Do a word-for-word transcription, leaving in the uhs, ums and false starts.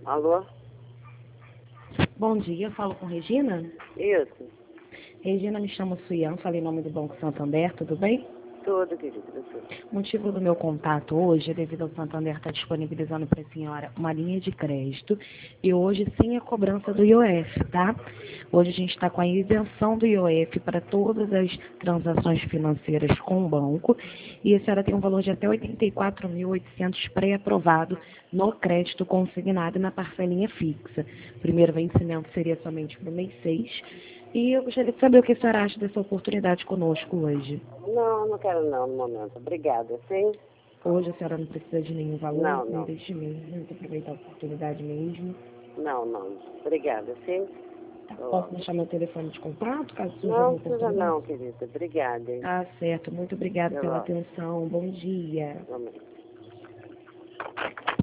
Alô? Bom dia, eu falo com Regina. Isso. Regina, me chamo Suian, falei em nome do Banco Santander, tudo bem? Tudo, querido. Tudo. O motivo do meu contato hoje é devido ao Santander estar disponibilizando para a senhora uma linha de crédito e hoje sem a cobrança do I O F, tá? Hoje a gente está com a isenção do I O F para todas as transações financeiras com o banco e a senhora tem um valor de até oitenta e quatro mil e oitocentos pré-aprovado no crédito consignado e na parcelinha fixa. O primeiro vencimento seria somente para o mês seis. E eu gostaria de saber o que a senhora acha dessa oportunidade conosco hoje. Não, não quero não no momento. Obrigada, sim? Hoje a senhora não precisa de nenhum valor, Não, nenhum não. investimento, vamos aproveitar a oportunidade mesmo. Não, não. Obrigada, sim? Tá, Tô. posso deixar meu telefone de contato, caso surja Não alguma precisa oportunidade? não, querida. Obrigada, hein? Tá certo, muito obrigada Eu pela gosto. atenção, bom dia. Realmente.